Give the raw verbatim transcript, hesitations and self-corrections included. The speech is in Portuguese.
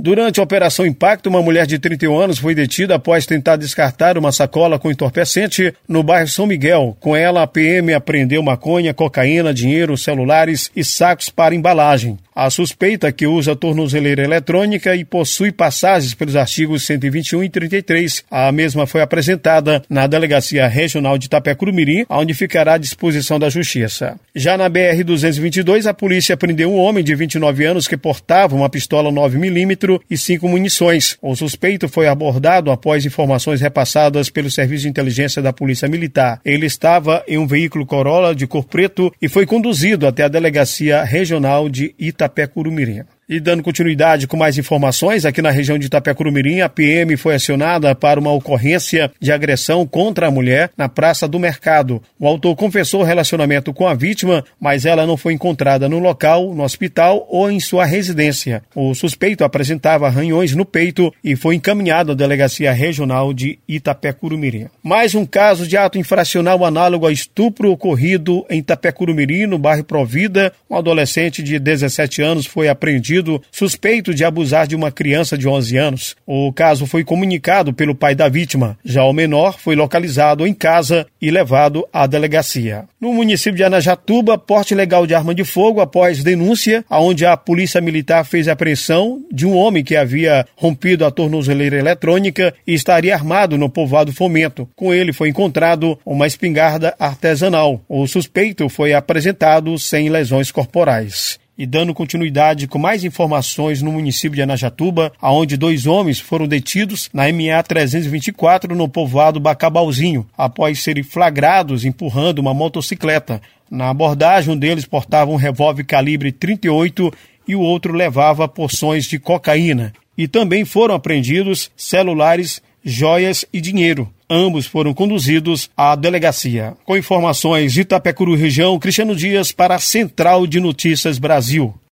Durante a Operação Impacto, uma mulher de trinta e um anos foi detida após tentar descartar uma sacola com entorpecente no bairro São Miguel. Com ela, a P M apreendeu maconha, cocaína, dinheiro, celulares e sacos para embalagem. A suspeita, que usa tornozeleira eletrônica e possui passagens pelos artigos cento e vinte e um e trinta e três. A mesma foi apresentada na Delegacia Regional de Itapecuru-Mirim, onde ficará à disposição da Justiça. Já na B R duzentos e vinte e dois, a polícia prendeu um homem de vinte e nove anos que portava uma pistola nove milímetros e cinco munições. O suspeito foi abordado após informações repassadas pelo Serviço de Inteligência da Polícia Militar. Ele estava em um veículo Corolla de cor preto e foi conduzido até a Delegacia Regional de Itapecuru-Mirim. E dando continuidade com mais informações, aqui na região de Itapecuru-Mirim, a P M foi acionada para uma ocorrência de agressão contra a mulher na Praça do Mercado. O autor confessou o relacionamento com a vítima, mas ela não foi encontrada no local, no hospital ou em sua residência. O suspeito apresentava arranhões no peito e foi encaminhado à Delegacia Regional de Itapecuru-Mirim. Mais um caso de ato infracional análogo a estupro ocorrido em Itapecuru-Mirim, no bairro Provida. Um adolescente de dezessete anos foi apreendido suspeito de abusar de uma criança de onze anos. O caso foi comunicado pelo pai da vítima. Já o menor foi localizado em casa e levado à delegacia. No município de Anajatuba, porte ilegal de arma de fogo após denúncia, onde a polícia militar fez a apreensão de um homem que havia rompido a tornozeleira eletrônica e estaria armado no povoado Fomento. Com ele foi encontrado uma espingarda artesanal. O suspeito foi apresentado sem lesões corporais. E dando continuidade com mais informações no município de Anajatuba, onde dois homens foram detidos na M A trezentos e vinte e quatro no povoado Bacabalzinho, após serem flagrados empurrando uma motocicleta. Na abordagem, um deles portava um revólver calibre trinta e oito e o outro levava porções de cocaína. E também foram apreendidos celulares, joias e dinheiro. Ambos foram conduzidos à delegacia. Com informações de Itapecuru região, Cristiano Dias para a Central de Notícias Brasil.